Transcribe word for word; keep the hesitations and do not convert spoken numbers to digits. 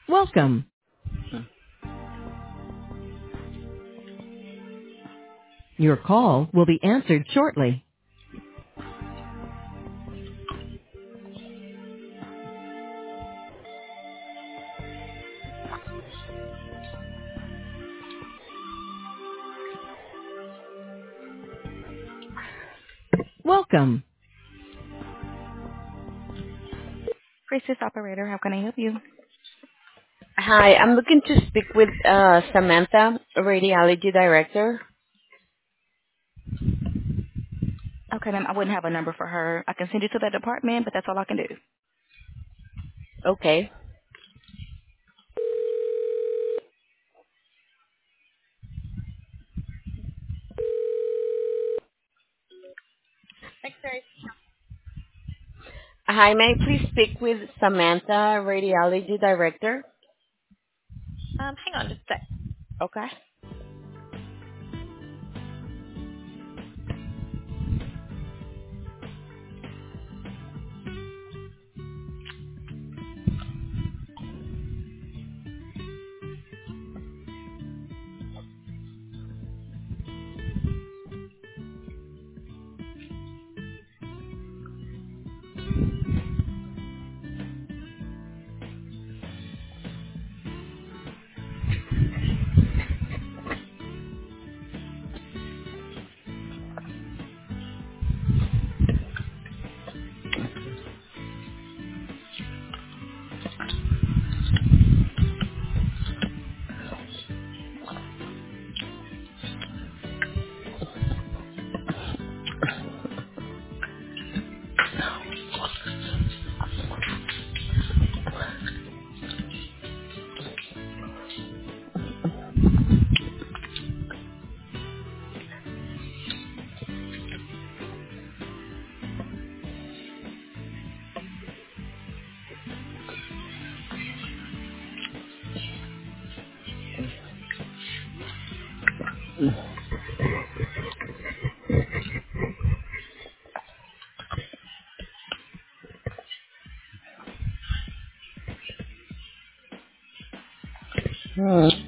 Welcome. Your call will be answered shortly. Welcome. Crisis operator, how can I help you? Hi, I'm looking to speak with uh, Samantha, radiology director. Okay, ma'am, I wouldn't have a number for her. I can send you to that department, but that's all I can do. Okay. Hi, may I please speak with Samantha, radiology director? Um, hang on just a sec. Okay. Hmm.